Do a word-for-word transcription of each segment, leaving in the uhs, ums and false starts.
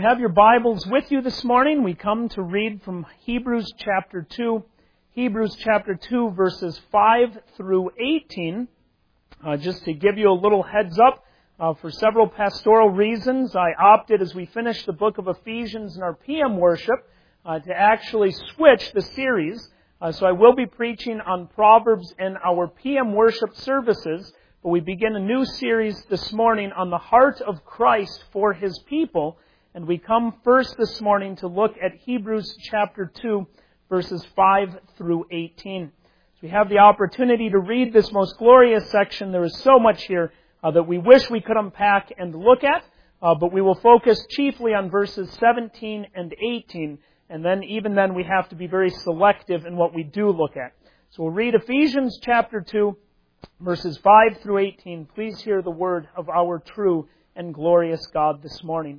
Have your Bibles with you this morning. We come to read from Hebrews chapter two, Hebrews chapter two, verses five through eighteen. Uh, just to give you a little heads up, uh, for several pastoral reasons, I opted as we finish the book of Ephesians in our P M worship uh, to actually switch the series. Uh, so I will be preaching on Proverbs in our P M worship services, but we begin a new series this morning on the heart of Christ for His people. And we come first this morning to look at Hebrews chapter two, verses five through eighteen. So we have the opportunity to read this most glorious section. There is so much here uh, that we wish we could unpack and look at, uh, but we will focus chiefly on verses seventeen and eighteen. And then, even then, we have to be very selective in what we do look at. So we'll read Ephesians chapter two, verses five through eighteen. Please hear the word of our true and glorious God this morning.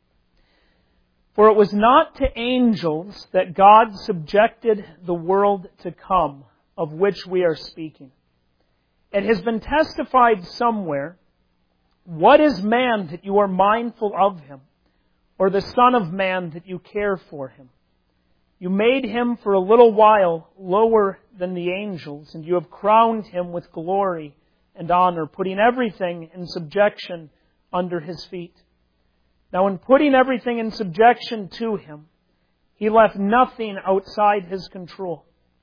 For it was not to angels that God subjected the world to come, of which we are speaking. It has been testified somewhere, what is man that you are mindful of him, or the son of man that you care for him? You made him for a little while lower than the angels, and you have crowned him with glory and honor, putting everything in subjection under his feet. Now, in putting everything in subjection to him, he left nothing outside his control.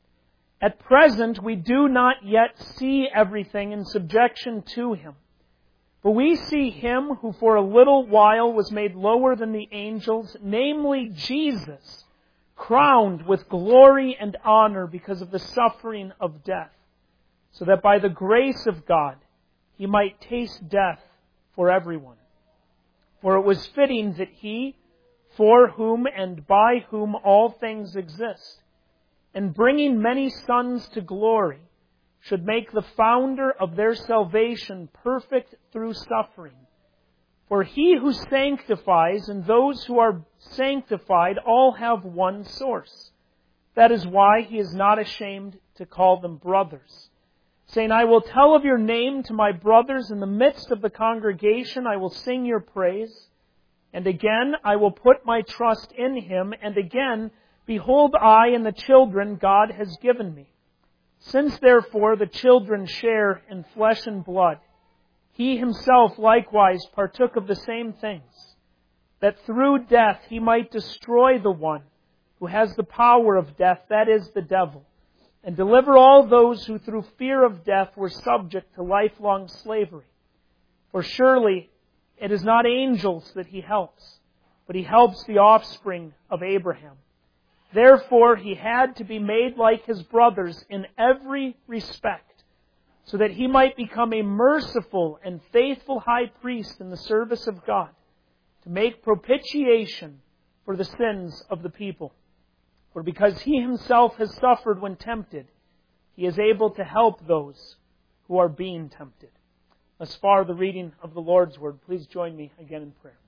At present, we do not yet see everything in subjection to him. But we see him who for a little while was made lower than the angels, namely Jesus, crowned with glory and honor because of the suffering of death, so that by the grace of God he might taste death for everyone. For it was fitting that He, for whom and by whom all things exist, and bringing many sons to glory, should make the founder of their salvation perfect through suffering. For He who sanctifies and those who are sanctified all have one source. That is why He is not ashamed to call them brothers, saying, I will tell of your name to my brothers. In the midst of the congregation I will sing your praise. And again I will put my trust in him. And again, behold, I and the children God has given me. Since therefore the children share in flesh and blood, he himself likewise partook of the same things, that through death he might destroy the one who has the power of death, that is, the devil, and deliver all those who through fear of death were subject to lifelong slavery. For surely it is not angels that he helps, but he helps the offspring of Abraham. Therefore he had to be made like his brothers in every respect, so that he might become a merciful and faithful high priest in the service of God, to make propitiation for the sins of the people. For because he himself has suffered when tempted, he is able to help those who are being tempted. Thus far, the reading of the Lord's Word. Please join me again in prayer.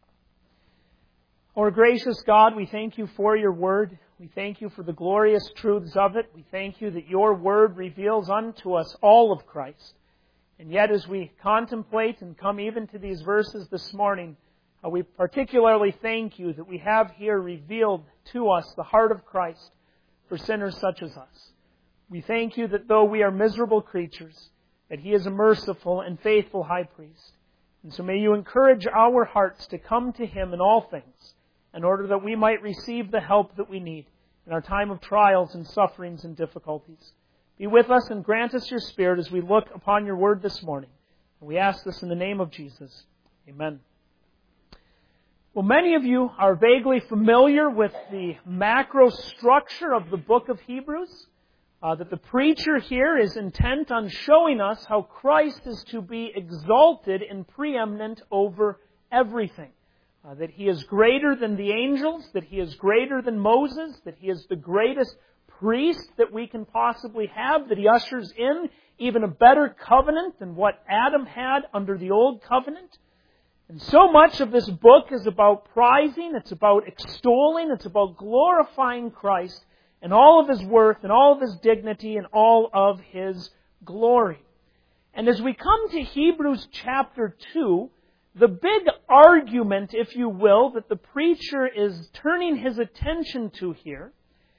Our gracious God, we thank you for your Word. We thank you for the glorious truths of it. We thank you that your Word reveals unto us all of Christ. And yet, as we contemplate and come even to these verses this morning, Uh, we particularly thank you that we have here revealed to us the heart of Christ for sinners such as us. We thank you that though we are miserable creatures, that He is a merciful and faithful high priest. And so may you encourage our hearts to come to Him in all things, in order that we might receive the help that we need in our time of trials and sufferings and difficulties. Be with us and grant us your Spirit as we look upon your Word this morning. And we ask this in the name of Jesus. Amen. Well, many of you are vaguely familiar with the macro structure of the book of Hebrews, uh, that the preacher here is intent on showing us how Christ is to be exalted and preeminent over everything. Uh, that He is greater than the angels, that He is greater than Moses, that He is the greatest priest that we can possibly have, that He ushers in even a better covenant than what Adam had under the old covenant. And so much of this book is about prizing, it's about extolling, it's about glorifying Christ and all of His worth and all of His dignity and all of His glory. And as we come to Hebrews chapter two, the big argument, if you will, that the preacher is turning his attention to here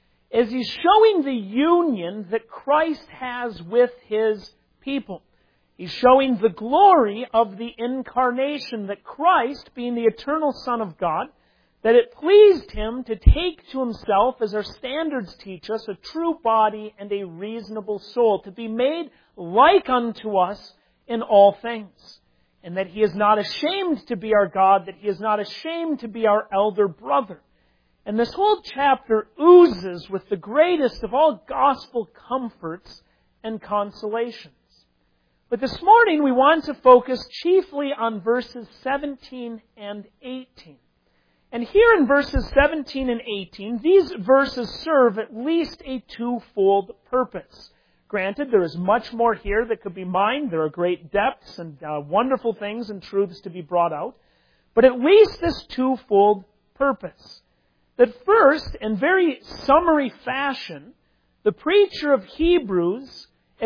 is he's showing the union that Christ has with His people. He's showing the glory of the incarnation, that Christ, being the eternal Son of God, that it pleased Him to take to Himself, as our standards teach us, a true body and a reasonable soul, to be made like unto us in all things. And that He is not ashamed to be our God, that He is not ashamed to be our elder brother. And this whole chapter oozes with the greatest of all gospel comforts and consolations. But this morning we want to focus chiefly on verses seventeen and eighteen. And here in verses seventeen and eighteen, these verses serve at least a twofold purpose. Granted, there is much more here that could be mined. There are great depths and uh, wonderful things and truths to be brought out. But at least this twofold purpose. That first, in very summary fashion, the preacher of Hebrews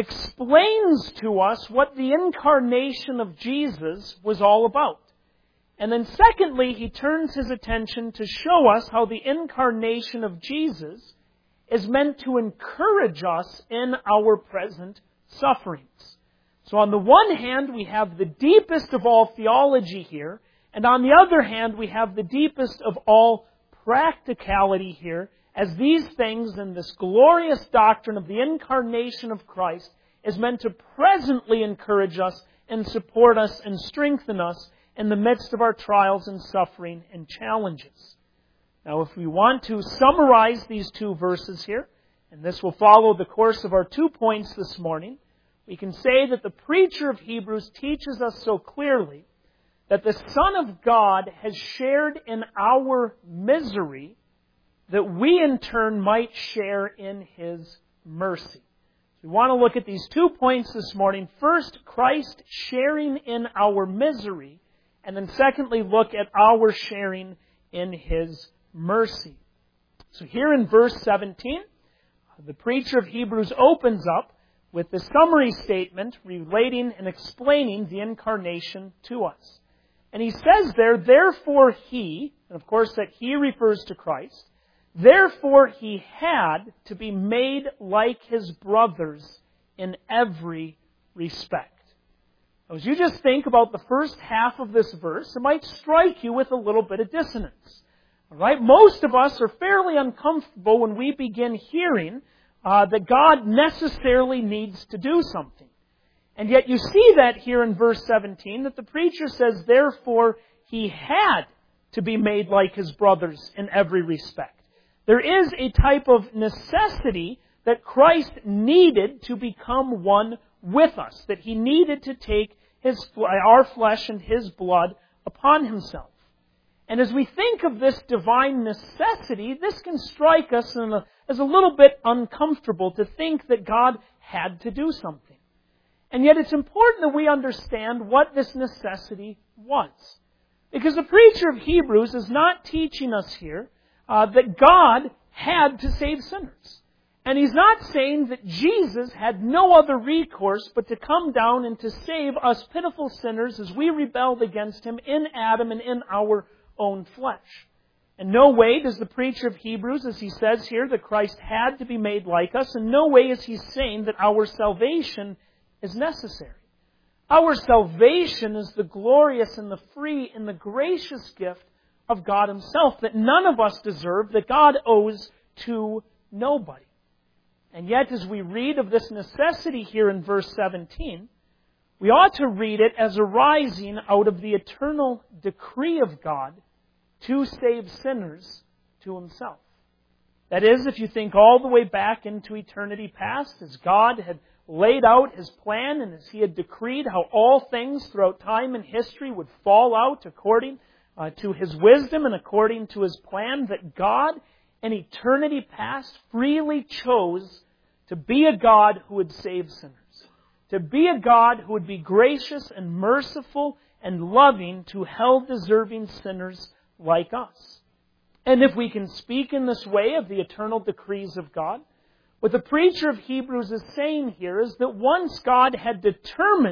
explains to us what the incarnation of Jesus was all about. And then secondly, he turns his attention to show us how the incarnation of Jesus is meant to encourage us in our present sufferings. So on the one hand, we have the deepest of all theology here, and on the other hand, we have the deepest of all practicality here, as these things and this glorious doctrine of the incarnation of Christ is meant to presently encourage us and support us and strengthen us in the midst of our trials and suffering and challenges. Now, if we want to summarize these two verses here, and this will follow the course of our two points this morning, we can say that the preacher of Hebrews teaches us so clearly that the Son of God has shared in our misery that we in turn might share in His mercy. So we want to look at these two points this morning. First, Christ sharing in our misery, and then secondly, look at our sharing in His mercy. So here in verse seventeen, the preacher of Hebrews opens up with the summary statement relating and explaining the incarnation to us. And he says there, therefore He, and of course that He refers to Christ, therefore He had to be made like His brothers in every respect. Now, as you just think about the first half of this verse, it might strike you with a little bit of dissonance. All right? Most of us are fairly uncomfortable when we begin hearing uh, that God necessarily needs to do something. And yet you see that here in verse seventeen, that the preacher says, therefore He had to be made like His brothers in every respect. There is a type of necessity that Christ needed to become one with us, that He needed to take his, our flesh and His blood upon Himself. And as we think of this divine necessity, this can strike us in a, as a little bit uncomfortable to think that God had to do something. And yet it's important that we understand what this necessity was. Because the preacher of Hebrews is not teaching us here uh, that God had to save sinners. And he's not saying that Jesus had no other recourse but to come down and to save us pitiful sinners as we rebelled against Him in Adam and in our own flesh. In no way does the preacher of Hebrews, as he says here, that Christ had to be made like us. In no way is he saying that our salvation is necessary. Our salvation is the glorious and the free and the gracious gift of God Himself that none of us deserve, that God owes to nobody. And yet, as we read of this necessity here in verse seventeen, we ought to read it as arising out of the eternal decree of God to save sinners to Himself. That is, if you think all the way back into eternity past, as God had laid out His plan and as He had decreed how all things throughout time and history would fall out according uh, to His wisdom and according to His plan, that God in eternity past freely chose to be a God who would save sinners. To be a God who would be gracious and merciful and loving to hell-deserving sinners like us. And if we can speak in this way of the eternal decrees of God, what the preacher of Hebrews is saying here is that once God had determined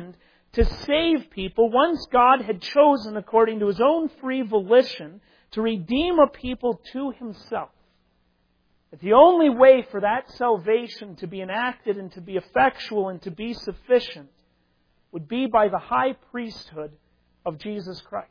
to save people once God had chosen, according to His own free volition, to redeem a people to Himself. That the only way for that salvation to be enacted and to be effectual and to be sufficient would be by the high priesthood of Jesus Christ.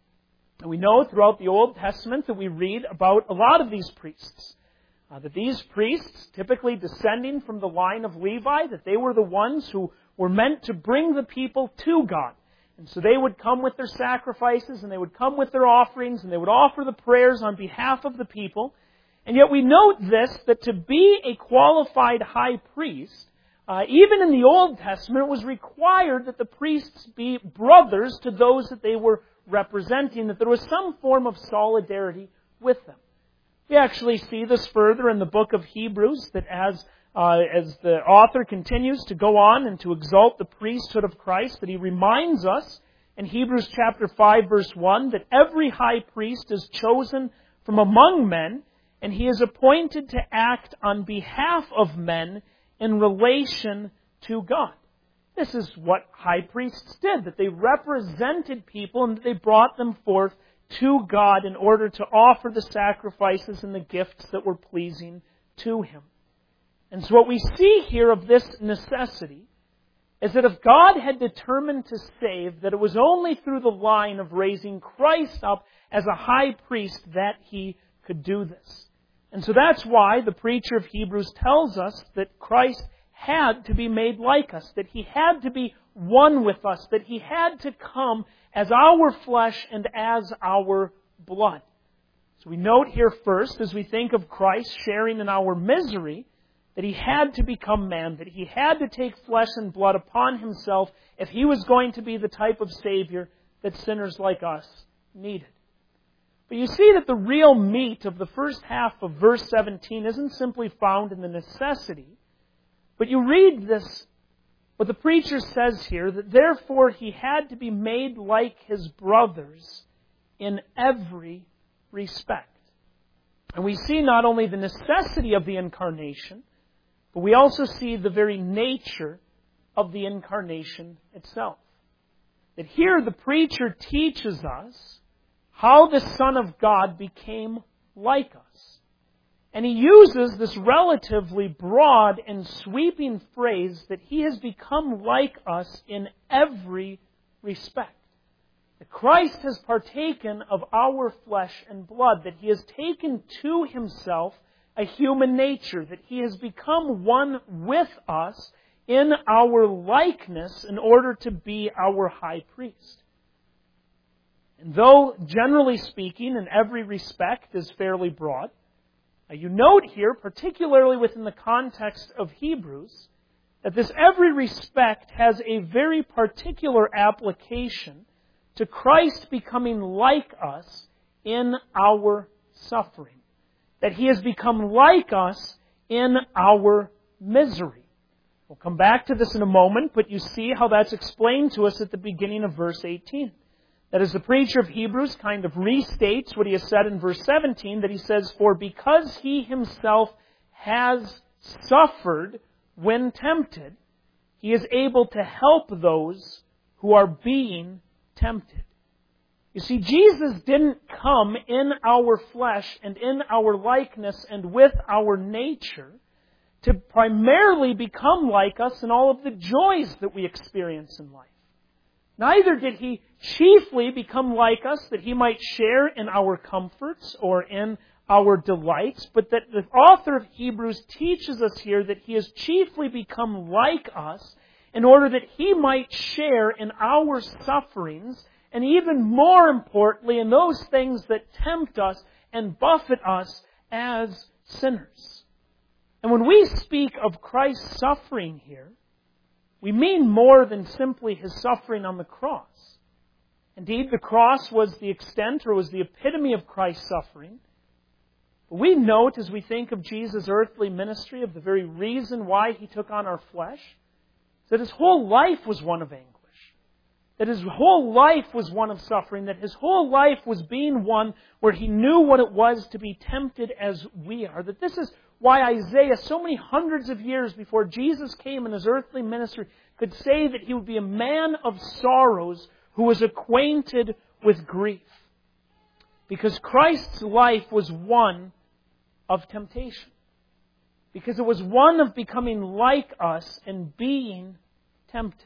And we know throughout the Old Testament that we read about a lot of these priests. Uh, that these priests, typically descending from the line of Levi, that they were the ones who were meant to bring the people to God. And so they would come with their sacrifices, and they would come with their offerings, and they would offer the prayers on behalf of the people. And yet we note this, that to be a qualified high priest, uh, even in the Old Testament, it was required that the priests be brothers to those that they were representing, that there was some form of solidarity with them. We actually see this further in the book of Hebrews, that as uh, as the author continues to go on and to exalt the priesthood of Christ, that he reminds us in Hebrews chapter five, verse one, that every high priest is chosen from among men, and he is appointed to act on behalf of men in relation to God. This is what high priests did, that they represented people and that they brought them forth to God in order to offer the sacrifices and the gifts that were pleasing to Him. And so what we see here of this necessity is that if God had determined to save, that it was only through the line of raising Christ up as a high priest that He could do this. And so that's why the preacher of Hebrews tells us that Christ had to be made like us, that He had to be one with us, that He had to come as our flesh and as our blood. So we note here first, as we think of Christ sharing in our misery, that He had to become man, that He had to take flesh and blood upon Himself if He was going to be the type of Savior that sinners like us needed. But you see that the real meat of the first half of verse seventeen isn't simply found in the necessity, but you read this, what the preacher says here, that therefore He had to be made like His brothers in every respect. And we see not only the necessity of the incarnation, but we also see the very nature of the incarnation itself. That here the preacher teaches us how the Son of God became like us. And he uses this relatively broad and sweeping phrase that He has become like us in every respect. That Christ has partaken of our flesh and blood, that He has taken to Himself a human nature, that He has become one with us in our likeness in order to be our high priest. And though, generally speaking, in every respect is fairly broad, you note here, particularly within the context of Hebrews, that this every respect has a very particular application to Christ becoming like us in our suffering. That He has become like us in our misery. We'll come back to this in a moment, but you see how that's explained to us at the beginning of verse eighteen. That as the preacher of Hebrews kind of restates what he has said in verse seventeen, that he says, "For because He Himself has suffered when tempted, He is able to help those who are being tempted." You see, Jesus didn't come in our flesh and in our likeness and with our nature to primarily become like us in all of the joys that we experience in life. Neither did He chiefly become like us that He might share in our comforts or in our delights, but that the author of Hebrews teaches us here that He has chiefly become like us in order that He might share in our sufferings, and even more importantly, in those things that tempt us and buffet us as sinners. And when we speak of Christ's suffering here, we mean more than simply His suffering on the cross. Indeed, the cross was the extent or was the epitome of Christ's suffering. But we note, as we think of Jesus' earthly ministry, of the very reason why He took on our flesh, that His whole life was one of anguish. that His whole life was one of suffering, that His whole life was being one where He knew what it was to be tempted as we are. That this is why Isaiah, so many hundreds of years before Jesus came in His earthly ministry, could say that He would be a man of sorrows who was acquainted with grief. Because Christ's life was one of temptation. Because it was one of becoming like us and being tempted.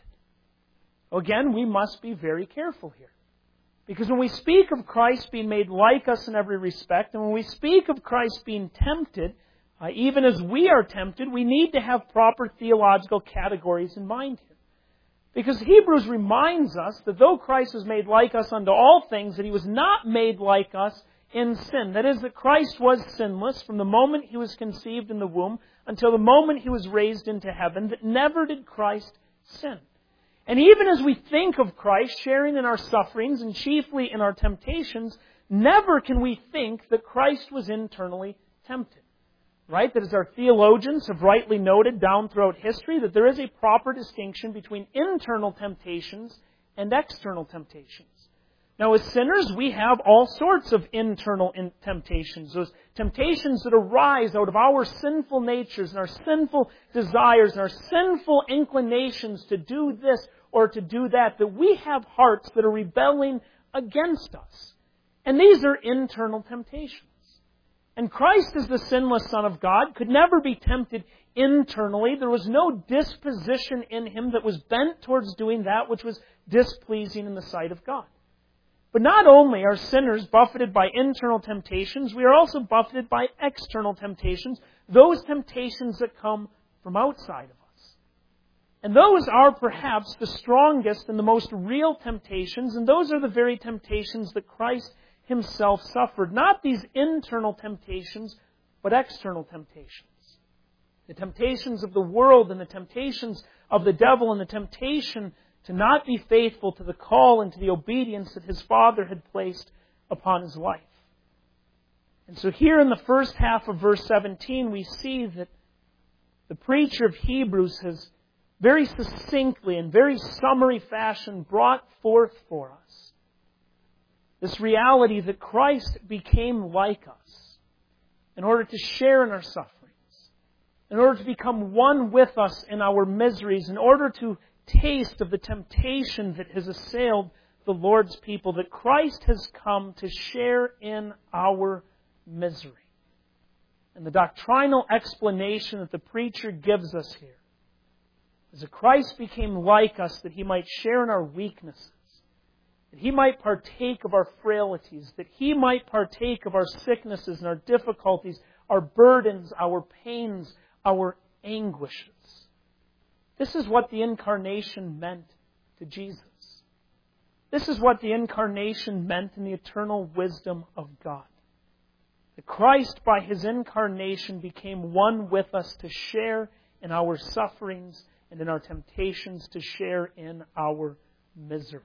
Again, we must be very careful here. Because when we speak of Christ being made like us in every respect, and when we speak of Christ being tempted, uh, even as we are tempted, we need to have proper theological categories in mind here. Because Hebrews reminds us that though Christ was made like us unto all things, that He was not made like us in sin. That is, that Christ was sinless from the moment He was conceived in the womb until the moment He was raised into heaven, that never did Christ sin. And even as we think of Christ sharing in our sufferings and chiefly in our temptations, never can we think that Christ was internally tempted. Right? That as our theologians have rightly noted down throughout history, that there is a proper distinction between internal temptations and external temptations. Now, as sinners, we have all sorts of internal temptations. Those temptations that arise out of our sinful natures and our sinful desires and our sinful inclinations to do this or to do that. That we have hearts that are rebelling against us. And these are internal temptations. And Christ, as the sinless Son of God, could never be tempted internally. There was no disposition in Him that was bent towards doing that which was displeasing in the sight of God. But not only are sinners buffeted by internal temptations, we are also buffeted by external temptations, those temptations that come from outside of us. And those are perhaps the strongest and the most real temptations, and those are the very temptations that Christ Himself suffered. Not these internal temptations, but external temptations. The temptations of the world and the temptations of the devil and the temptation to not be faithful to the call and to the obedience that His Father had placed upon His life. And so here in the first half of verse seventeen, we see that the preacher of Hebrews has very succinctly and very summary fashion brought forth for us this reality that Christ became like us in order to share in our sufferings, in order to become one with us in our miseries, in order to taste of the temptation that has assailed the Lord's people, that Christ has come to share in our misery. And the doctrinal explanation that the preacher gives us here is that Christ became like us that He might share in our weaknesses, that He might partake of our frailties, that He might partake of our sicknesses and our difficulties, our burdens, our pains, our anguishes. This is what the Incarnation meant to Jesus. This is what the Incarnation meant in the eternal wisdom of God. That Christ, by His Incarnation, became one with us to share in our sufferings and in our temptations, to share in our misery.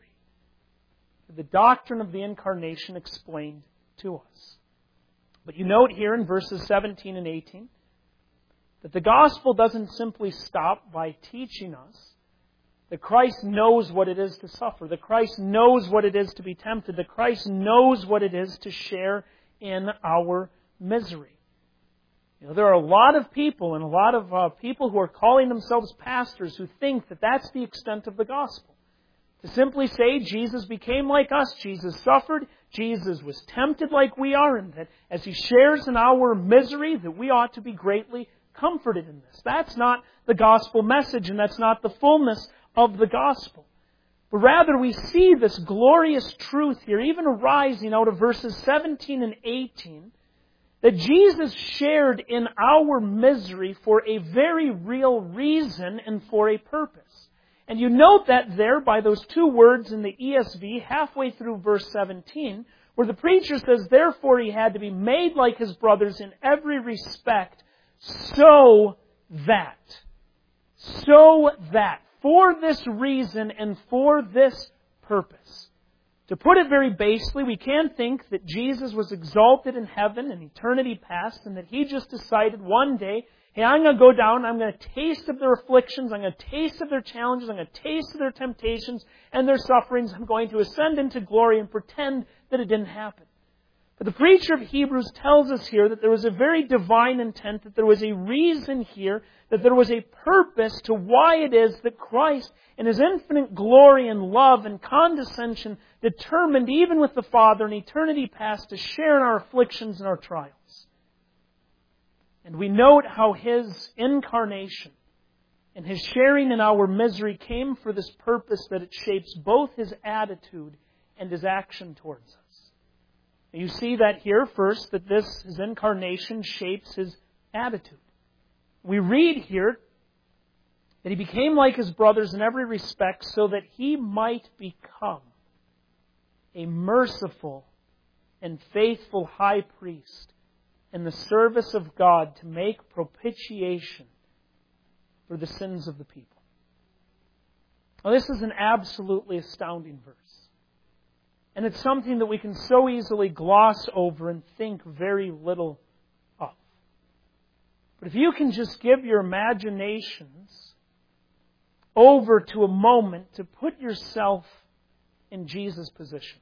The doctrine of the Incarnation explained to us. But you note here in verses seventeen and eighteen that the gospel doesn't simply stop by teaching us that Christ knows what it is to suffer, that Christ knows what it is to be tempted, that Christ knows what it is to share in our misery. You know, there are a lot of people and a lot of uh, people who are calling themselves pastors who think that that's the extent of the gospel. To simply say Jesus became like us, Jesus suffered, Jesus was tempted like we are, and that as He shares in our misery, that we ought to be greatly comforted in this. That's not the gospel message, and that's not the fullness of the gospel. But rather we see this glorious truth here, even arising out of verses seventeen and eighteen, that Jesus shared in our misery for a very real reason and for a purpose. And you note that there by those two words in the E S V, halfway through verse seventeen, where the preacher says, therefore He had to be made like His brothers in every respect, so that, so that, for this reason and for this purpose, To put it very basely, we can think that Jesus was exalted in heaven in eternity past and that He just decided one day, hey, I'm going to go down, I'm going to taste of their afflictions, I'm going to taste of their challenges, I'm going to taste of their temptations and their sufferings, I'm going to ascend into glory and pretend that it didn't happen. But the preacher of Hebrews tells us here that there was a very divine intent, that there was a reason here, that there was a purpose to why it is that Christ, in His infinite glory and love and condescension, determined, even with the Father in eternity past, to share in our afflictions and our trials. And we note how His incarnation and His sharing in our misery came for this purpose, that it shapes both His attitude and His action towards us. You see that here first, that this, His incarnation, shapes His attitude. We read here that He became like His brothers in every respect so that He might become a merciful and faithful high priest in the service of God to make propitiation for the sins of the people. Now, this is an absolutely astounding verse. And it's something that we can so easily gloss over and think very little of. But if you can just give your imaginations over to a moment to put yourself in Jesus' position,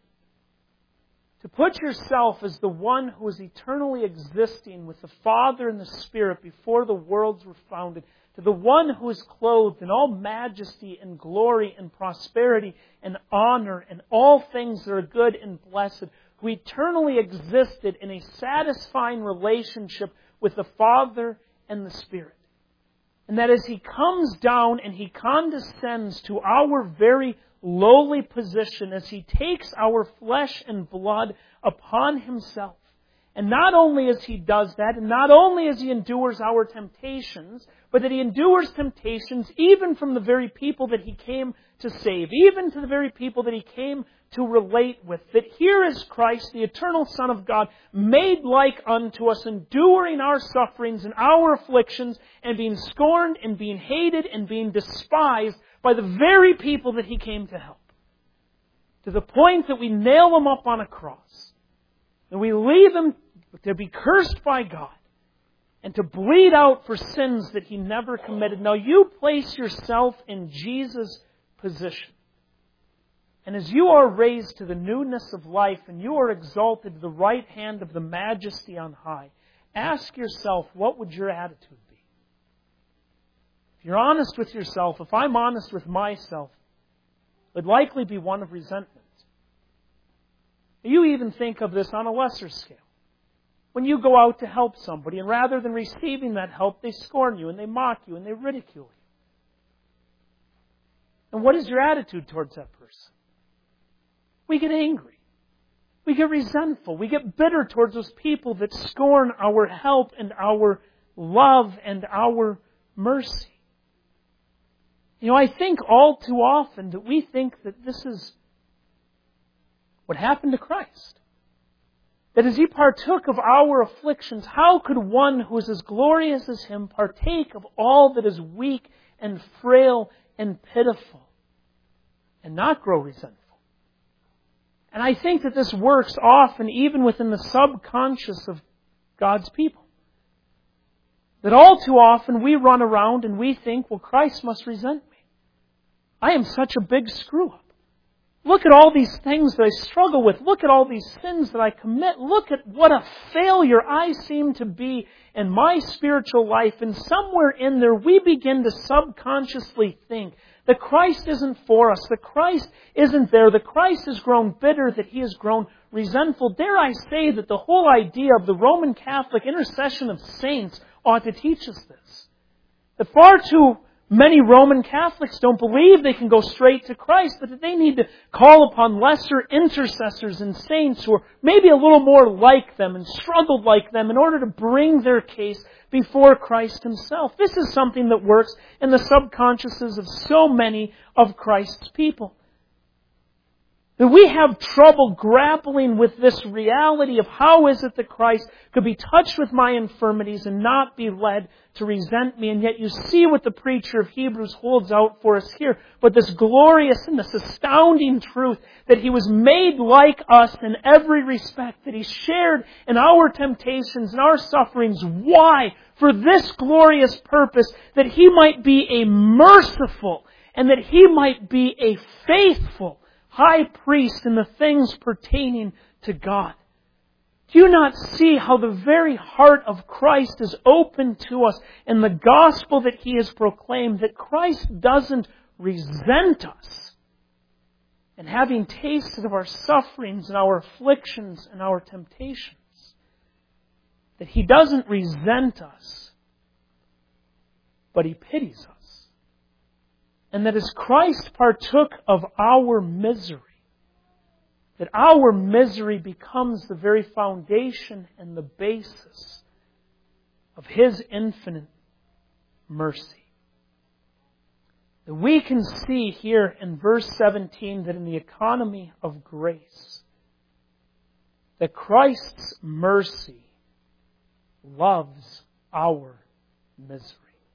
to put yourself as the one who is eternally existing with the Father and the Spirit before the worlds were founded, to the one who is clothed in all majesty and glory and prosperity and honor and all things that are good and blessed, who eternally existed in a satisfying relationship with the Father and the Spirit. And that as He comes down and He condescends to our very lowly position, as He takes our flesh and blood upon Himself. And not only as He does that, and not only as He endures our temptations, but that He endures temptations even from the very people that He came to save, even to the very people that He came to relate with. That here is Christ, the eternal Son of God, made like unto us, enduring our sufferings and our afflictions, and being scorned and being hated and being despised by the very people that He came to help. To the point that we nail Him up on a cross. And we leave Him to be cursed by God and to bleed out for sins that He never committed. Now you place yourself in Jesus' position. And as you are raised to the newness of life and you are exalted to the right hand of the Majesty on high, ask yourself, what would your attitude be? If you're honest with yourself, if I'm honest with myself, it would likely be one of resentment. You even think of this on a lesser scale. When you go out to help somebody, and rather than receiving that help, they scorn you, and they mock you, and they ridicule you. And what is your attitude towards that person? We get angry. We get resentful. We get bitter towards those people that scorn our help and our love and our mercy. You know, I think all too often that we think that this is what happened to Christ. That as He partook of our afflictions, how could one who is as glorious as Him partake of all that is weak and frail and pitiful and not grow resentful? And I think that this works often even within the subconscious of God's people. That all too often we run around and we think, well, Christ must resent me. I am such a big screw-up. Look at all these things that I struggle with. Look at all these sins that I commit. Look at what a failure I seem to be in my spiritual life. And somewhere in there, we begin to subconsciously think that Christ isn't for us, that Christ isn't there, that Christ has grown bitter, that He has grown resentful. Dare I say that the whole idea of the Roman Catholic intercession of saints ought to teach us this. That far too many Roman Catholics don't believe they can go straight to Christ, but that they need to call upon lesser intercessors and saints who are maybe a little more like them and struggled like them in order to bring their case before Christ Himself. This is something that works in the subconsciouses of so many of Christ's people. That we have trouble grappling with this reality of how is it that Christ could be touched with my infirmities and not be led to resent me. And yet you see what the preacher of Hebrews holds out for us here. But this glorious and this astounding truth that He was made like us in every respect. That He shared in our temptations and our sufferings. Why? For this glorious purpose. That He might be a merciful and that He might be a faithful high priest in the things pertaining to God. Do you not see how the very heart of Christ is open to us in the gospel that He has proclaimed, that Christ doesn't resent us? And having tasted of our sufferings and our afflictions and our temptations, that He doesn't resent us, but He pities us. And that as Christ partook of our misery, that our misery becomes the very foundation and the basis of His infinite mercy. That we can see here in verse seventeen that in the economy of grace, that Christ's mercy loves our misery.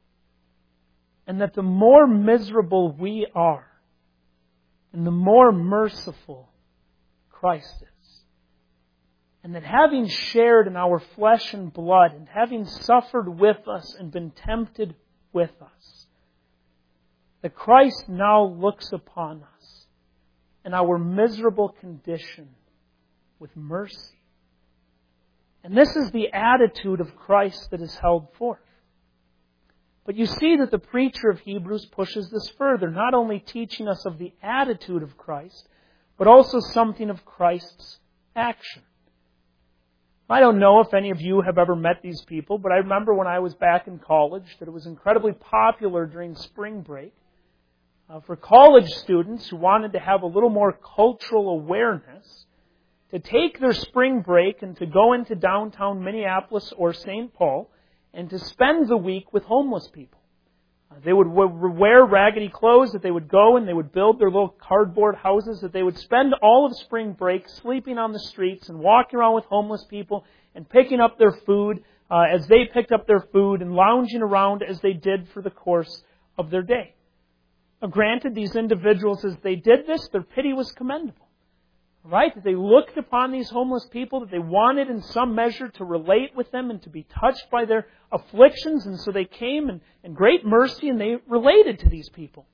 And that the more miserable we are, and the more merciful Christ is. And that having shared in our flesh and blood, and having suffered with us and been tempted with us, that Christ now looks upon us in our miserable condition with mercy. And this is the attitude of Christ that is held forth. But you see that the preacher of Hebrews pushes this further, not only teaching us of the attitude of Christ, but also something of Christ's action. I don't know if any of you have ever met these people, but I remember when I was back in college that it was incredibly popular during spring break uh, for college students who wanted to have a little more cultural awareness to take their spring break and to go into downtown Minneapolis or Saint Paul and to spend the week with homeless people. Uh, they would w- wear raggedy clothes, that they would go and they would build their little cardboard houses, that they would spend all of spring break sleeping on the streets and walking around with homeless people and picking up their food uh, as they picked up their food and lounging around as they did for the course of their day. Now, granted, these individuals, as they did this, their pity was commendable. Right? That they looked upon these homeless people, that they wanted in some measure to relate with them and to be touched by their afflictions. And so they came in, in great mercy and they related to these people.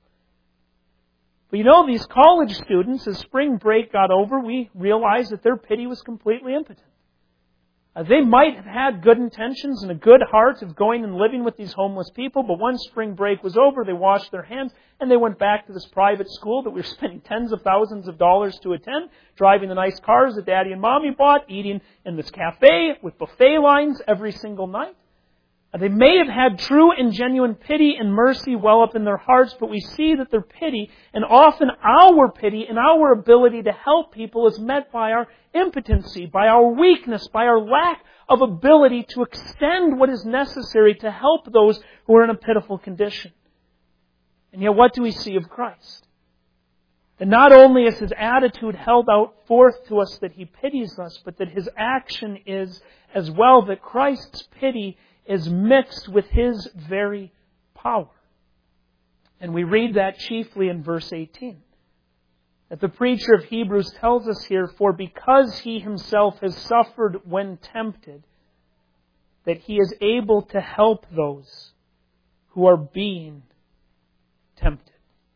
But you know, these college students, as spring break got over, we realized that their pity was completely impotent. Uh, they might have had good intentions and a good heart of going and living with these homeless people, but once spring break was over, they washed their hands and they went back to this private school that we were spending tens of thousands of dollars to attend, driving the nice cars that Daddy and Mommy bought, eating in this cafe with buffet lines every single night. Uh, they may have had true and genuine pity and mercy well up in their hearts, but we see that their pity, and often our pity and our ability to help people, is met by our impotency, by our weakness, by our lack of ability to extend what is necessary to help those who are in a pitiful condition. And yet what do we see of Christ? That not only is His attitude held out forth to us that He pities us, but that His action is as well, that Christ's pity is mixed with His very power. And we read that chiefly in verse eighteen. That the preacher of Hebrews tells us here, for because He Himself has suffered when tempted, that He is able to help those who are being tempted.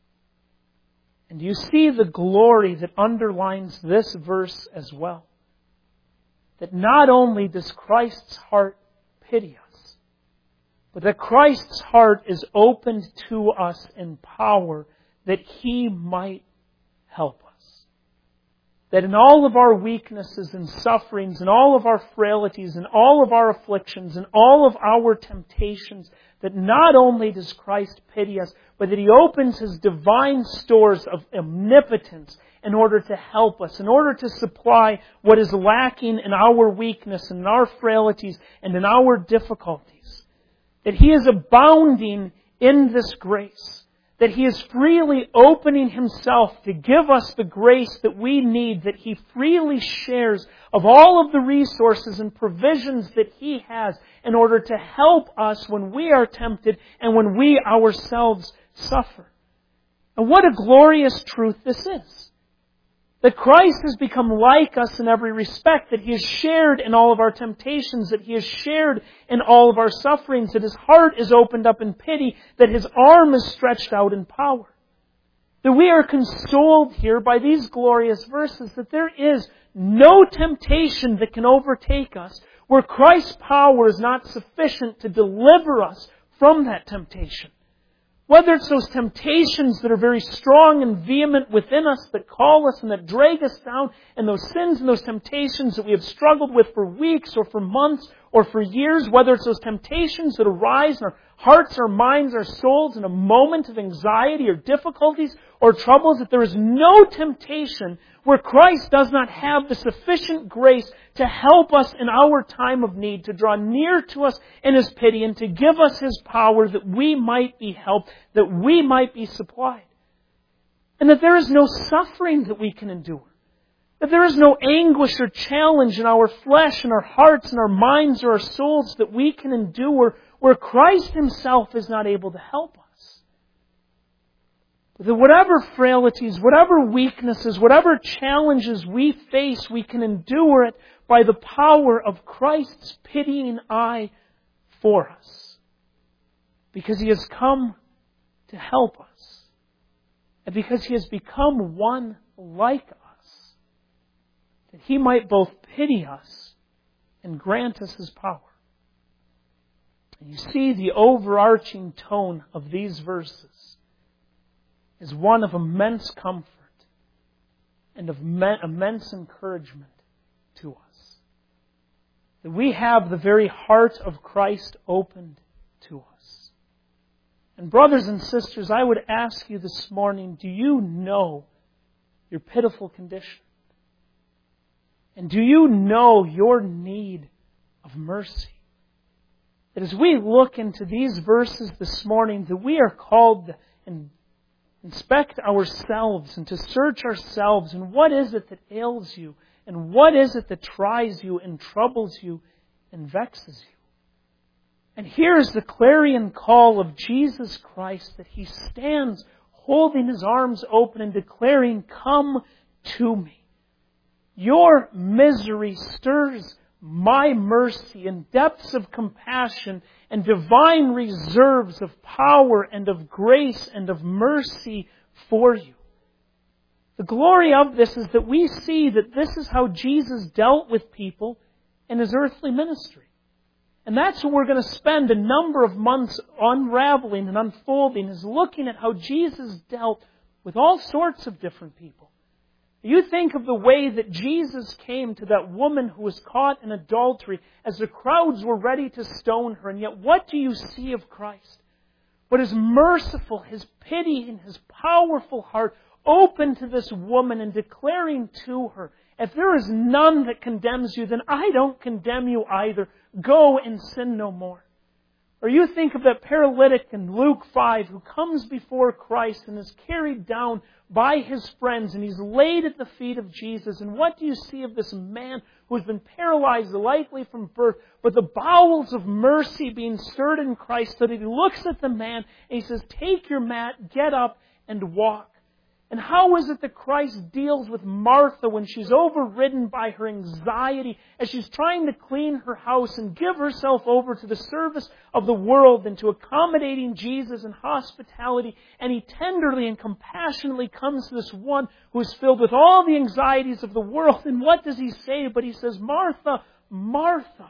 And do you see the glory that underlines this verse as well? That not only does Christ's heart pity us, but that Christ's heart is opened to us in power that He might help us. That in all of our weaknesses and sufferings, and all of our frailties, and all of our afflictions, and all of our temptations, that not only does Christ pity us, but that He opens His divine stores of omnipotence in order to help us, in order to supply what is lacking in our weakness, and in our frailties, and in our difficulties. That He is abounding in this grace. that He is freely opening Himself to give us the grace that we need, that He freely shares of all of the resources and provisions that He has in order to help us when we are tempted and when we ourselves suffer. And what a glorious truth this is. That Christ has become like us in every respect, that He has shared in all of our temptations, that He has shared in all of our sufferings, that His heart is opened up in pity, that His arm is stretched out in power. That we are consoled here by these glorious verses, that there is no temptation that can overtake us where Christ's power is not sufficient to deliver us from that temptation. Whether it's those temptations that are very strong and vehement within us that call us and that drag us down, and those sins and those temptations that we have struggled with for weeks or for months or for years, whether it's those temptations that arise in our hearts, our minds, our souls in a moment of anxiety or difficulties or troubles, that there is no temptation where Christ does not have the sufficient grace to help us in our time of need, to draw near to us in His pity and to give us His power that we might be helped, that we might be supplied. And that there is no suffering that we can endure. That there is no anguish or challenge in our flesh and our hearts and our minds or our souls that we can endure where Christ Himself is not able to help us. That whatever frailties, whatever weaknesses, whatever challenges we face, we can endure it by the power of Christ's pitying eye for us. Because He has come to help us. And because He has become one like us. That He might both pity us and grant us His power. And you see the overarching tone of these verses is one of immense comfort and of immense encouragement to us. That we have the very heart of Christ opened to us. And brothers and sisters, I would ask you this morning, do you know your pitiful condition? And do you know your need of mercy? That as we look into these verses this morning, that we are called to inspect ourselves and to search ourselves and what is it that ails you and what is it that tries you and troubles you and vexes you. And here is the clarion call of Jesus Christ, that He stands holding His arms open and declaring, "Come to me. Your misery stirs my mercy and depths of compassion and divine reserves of power and of grace and of mercy for you." The glory of this is that we see that this is how Jesus dealt with people in His earthly ministry. And that's what we're going to spend a number of months unraveling and unfolding, is looking at how Jesus dealt with all sorts of different people. You think of the way that Jesus came to that woman who was caught in adultery as the crowds were ready to stone her. And yet what do you see of Christ? But His merciful, His pitying, His powerful heart open to this woman and declaring to her, "If there is none that condemns you, then I don't condemn you either. Go and sin no more." Or you think of that paralytic in Luke five who comes before Christ and is carried down by his friends and he's laid at the feet of Jesus. And what do you see of this man who has been paralyzed likely from birth, but the bowels of mercy being stirred in Christ, so that He looks at the man and He says, "Take your mat, get up and walk." And how is it that Christ deals with Martha when she's overridden by her anxiety as she's trying to clean her house and give herself over to the service of the world and to accommodating Jesus and hospitality? And He tenderly and compassionately comes to this one who is filled with all the anxieties of the world. And what does He say? But He says, "Martha, Martha,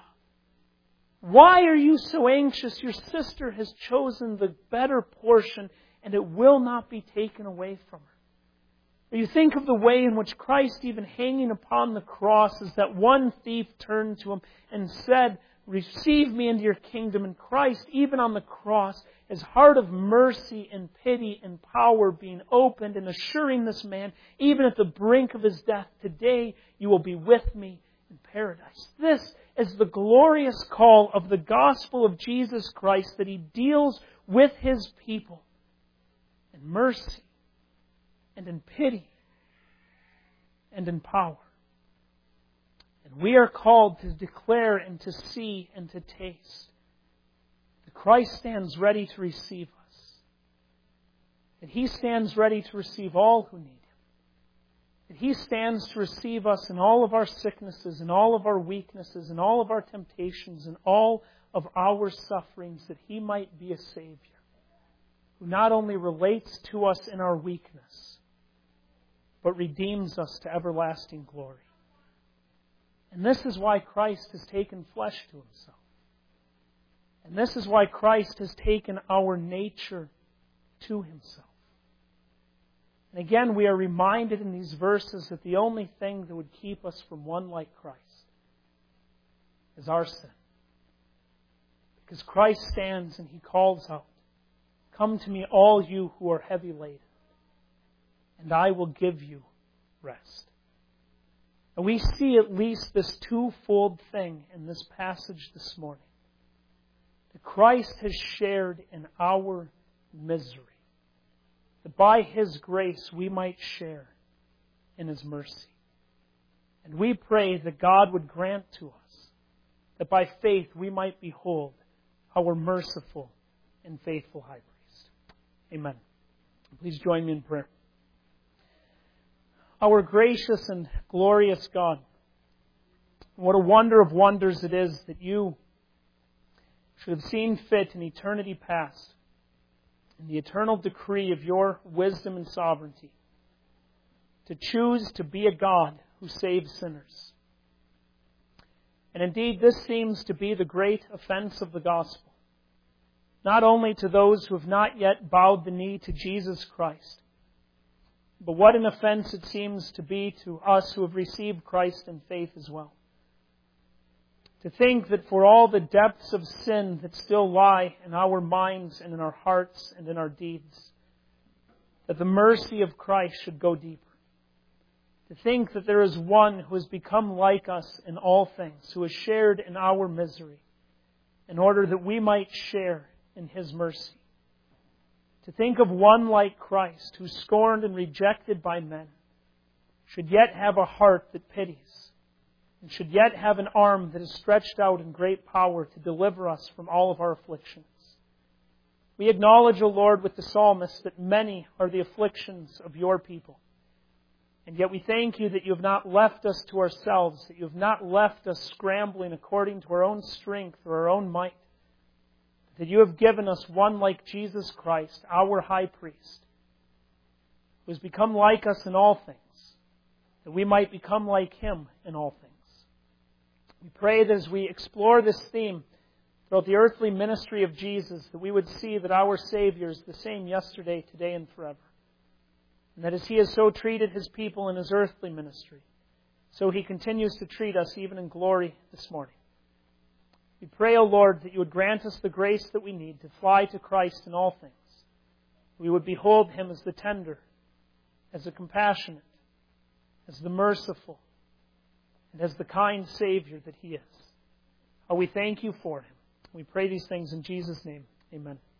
why are you so anxious? Your sister has chosen the better portion, and it will not be taken away from her." You think of the way in which Christ, even hanging upon the cross, as that one thief turned to Him and said, "Receive me into your kingdom." And Christ, even on the cross, His heart of mercy and pity and power being opened and assuring this man, even at the brink of his death, "Today you will be with me in paradise." This is the glorious call of the gospel of Jesus Christ, that He deals with His people. and mercy and in pity and in power. And we are called to declare and to see and to taste that Christ stands ready to receive us. That He stands ready to receive all who need Him. That He stands to receive us in all of our sicknesses, in all of our weaknesses, in all of our temptations, in all of our sufferings, that He might be a Savior who not only relates to us in our weakness, but redeems us to everlasting glory. And this is why Christ has taken flesh to Himself. And this is why Christ has taken our nature to Himself. And again, we are reminded in these verses that the only thing that would keep us from one like Christ is our sin. Because Christ stands and He calls out, "Come to me, all you who are heavy laden, and I will give you rest." And we see at least this twofold thing in this passage this morning. That Christ has shared in our misery. That by His grace we might share in His mercy. And we pray that God would grant to us that by faith we might behold our merciful and faithful High Priest. Amen. Please join me in prayer. Our gracious and glorious God, what a wonder of wonders it is that You should have seen fit in eternity past, in the eternal decree of Your wisdom and sovereignty, to choose to be a God who saves sinners. And indeed, this seems to be the great offense of the gospel, not only to those who have not yet bowed the knee to Jesus Christ, but what an offense it seems to be to us who have received Christ in faith as well. To think that for all the depths of sin that still lie in our minds and in our hearts and in our deeds, that the mercy of Christ should go deeper. To think that there is one who has become like us in all things, who has shared in our misery, in order that we might share in His mercy. To think of one like Christ, who scorned and rejected by men, should yet have a heart that pities, and should yet have an arm that is stretched out in great power to deliver us from all of our afflictions. We acknowledge, O Lord, with the psalmist, that many are the afflictions of Your people. And yet we thank You that You have not left us to ourselves, that You have not left us scrambling according to our own strength or our own might, that You have given us one like Jesus Christ, our High Priest, who has become like us in all things, that we might become like Him in all things. We pray that as we explore this theme throughout the earthly ministry of Jesus, that we would see that our Savior is the same yesterday, today, and forever. And that as He has so treated His people in His earthly ministry, so He continues to treat us even in glory this morning. We pray, O Lord, that You would grant us the grace that we need to fly to Christ in all things. We would behold Him as the tender, as the compassionate, as the merciful, and as the kind Savior that He is. Oh, we thank You for Him. We pray these things in Jesus' name. Amen.